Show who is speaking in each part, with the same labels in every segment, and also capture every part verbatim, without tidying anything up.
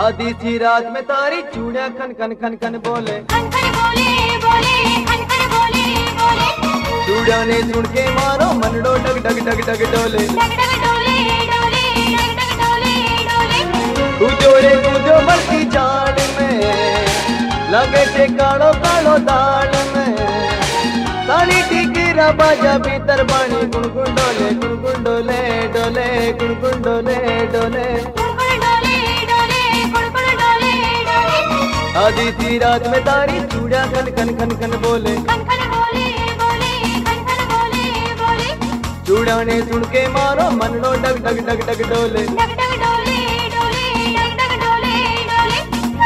Speaker 1: आधी सी रात में तारी चूड़ियां खन खन खन खन बोले,
Speaker 2: खन खन बोले बोले खन खन बोले बोले।
Speaker 1: चूड़ियां ने सुन के मारो मनडो डग डग डग डग डोले,
Speaker 2: डग डग डोले डोले डग डग डोले डोले।
Speaker 1: कूदो रे कूदो मरती जाड़ में, लगे थे कालो कालो दाल में। ताली टिकीरा बाजा भीतर बाणी गुनगुन डोले गुनगुन डोले डोले गुनगुन डोले डोले। आधी सी रात में तारी चूड़ियां खन खन खन खन बोले,
Speaker 2: खन खन बोले बोले खन खन बोले बोले।
Speaker 1: चूड़ियां ने सुन के मारो मनडो डग डग डग डग डोले,
Speaker 2: डग डग डोले डोले डग डग डोले डोले।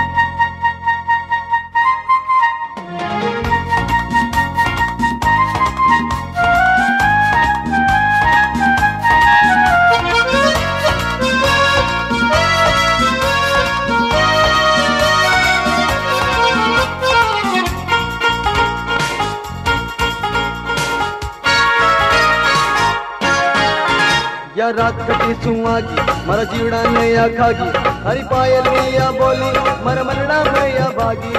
Speaker 1: या रात कटी सुहागी मरा जीवड़ा नया खागी, हरी पायल नैया बोली मर मनड़ा मैया भागी।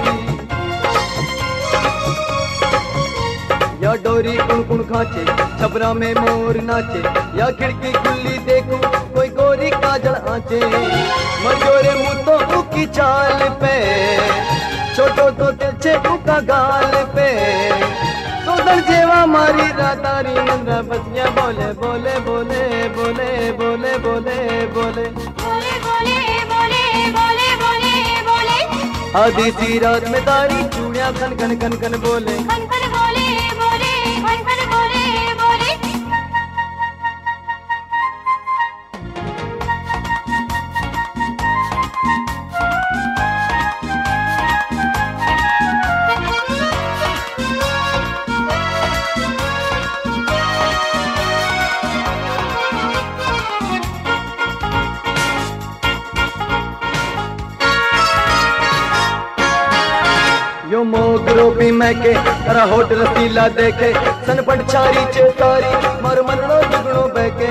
Speaker 1: या डोरी कुण कुण खाचे छबरा में मोर नाचे, या खिड़की खुली देखूं कोई गोरी काजल आचे। मजोरे मुँह तो उकी चाल पे, छोटो तो तिलचे उका गाल पे। सोदर जेवा मारी रातारी नंद्रा बसिया बोले बोले बोले बोले बोले बोले बोले
Speaker 2: बोले बोले बोले बोले बोले बोले।
Speaker 1: आधी सी रात में तारी चूड़ियां खन खन खन खन बोले,
Speaker 2: खन खन बोले बोले खन खन बोले बोले।
Speaker 1: यो मोगरो भी मैके तरा होटल सीला देखे, सनपट चारी चेतारी मर मनड़ो दुगड़ो बैके।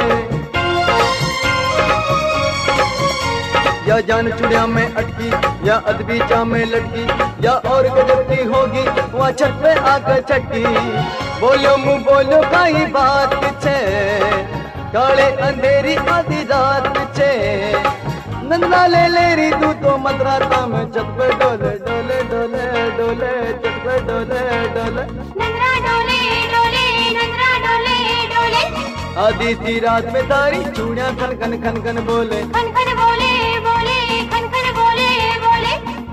Speaker 1: या जान चुड़िया में अटकी, या अदबी चा में लटकी, या और गजबती होगी वहाँ छत पे आकर चटकी। बोलो मुँह बोलो काई बात छे, काले अंधेरी आधी रात छे। नंदना ले ले री तू तो मदराता में छत पे डोले डोले डोले डोले छत पे डोले डोले।
Speaker 2: नंदरा डोले डोले नंदरा डोले डोले।
Speaker 1: आधी सी रात में तारी चूड़ियां खन खन खन खन बोले,
Speaker 2: खन खन बोले बोले खन खन बोले बोले।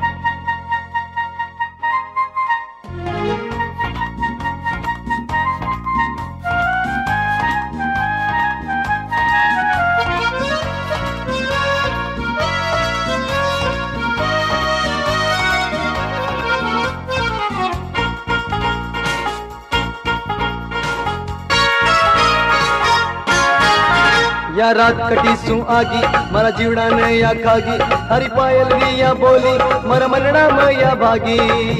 Speaker 1: या रात कटी सू आगी मरा जीवड़ा नैया खागी, हरी पायल नैया बोली मर मनड़ा मैया भागी।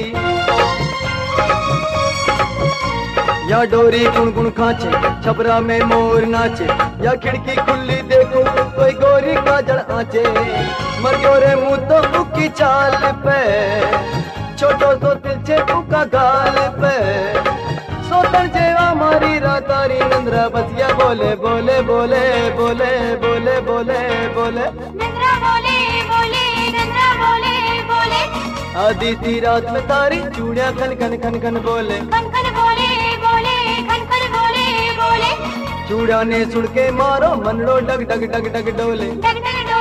Speaker 1: या डोरी गुण गुण खाचे छबरा में मोर नाचे, या खिड़की खुली देखो कोई गोरी काजल आचे। मरगोरे मुँह तो उकी चाल पे, छोटो तो तिलचे उका गाल पे। सोतर जेवा मारी रातारी नंद्रा बसिया बोले बोले बोले बोले बोले बोले बोले।
Speaker 2: नंदरा बोले बोले नंदरा बोले बोले।
Speaker 1: आधी सी रात में तारी चूड़ियां खन खन खन खन बोले,
Speaker 2: खन खन बोले बोले खन खन बोले बोले।
Speaker 1: चूड़ा ने सुन के मारो मनडो डग डग डग डग डोले,
Speaker 2: डग डग